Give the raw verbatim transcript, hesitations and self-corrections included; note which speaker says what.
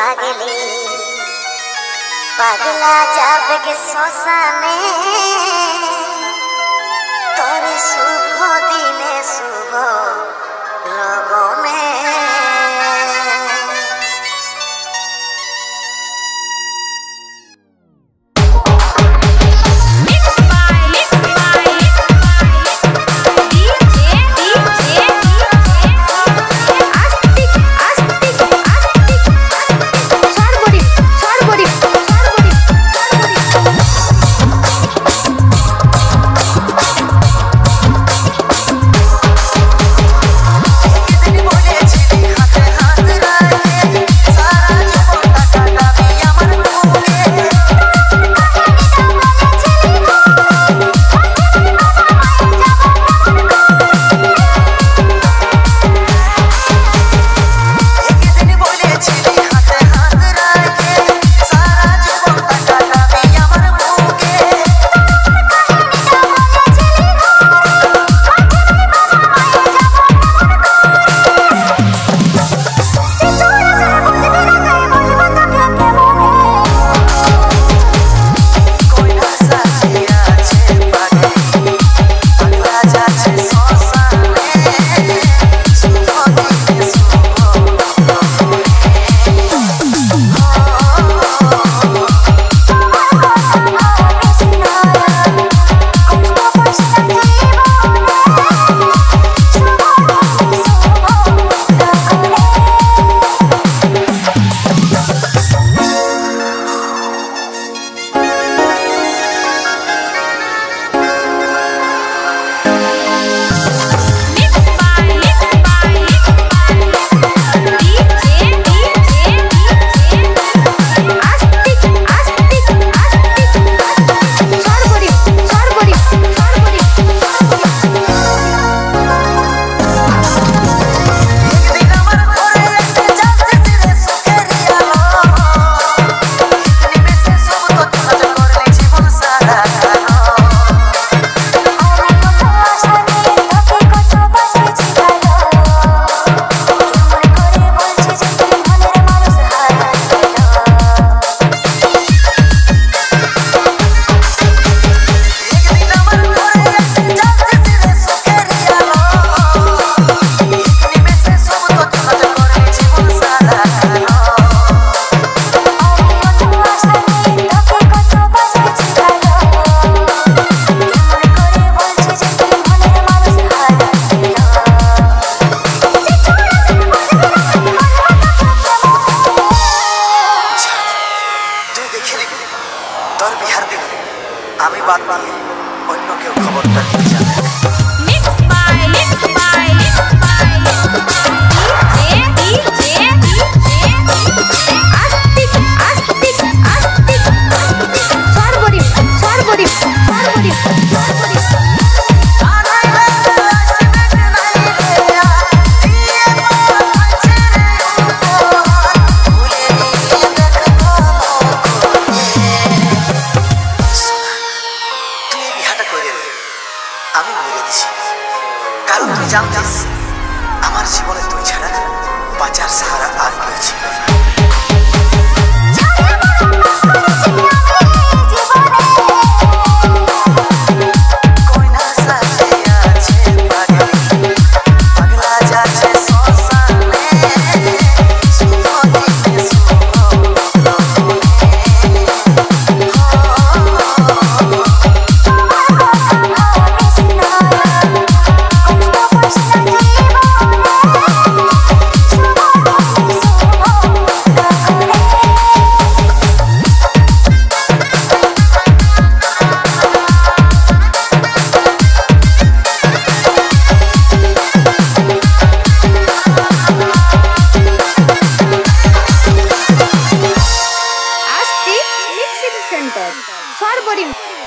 Speaker 1: पागली पगला जाब के सोसाने तोरे शुभ दिने शुभ लोगों में
Speaker 2: তোর বিহার দিলে আমি বাদ দিয়ে অন্য কেউ খবরটা দিয়ে যাবে।
Speaker 3: Mixed by, mixed by, mixed by, D J, D J, D J, Astik, Astik, Astik, Sarbori, Sarbori, Sarbori, Sarbori.
Speaker 2: আমি বলে দিছি কারণ তুই জানতিস আমার জীবনে তুই ছাড়া বাঁচার সাহারা আর কেউ ছিল না।
Speaker 3: Sarbori.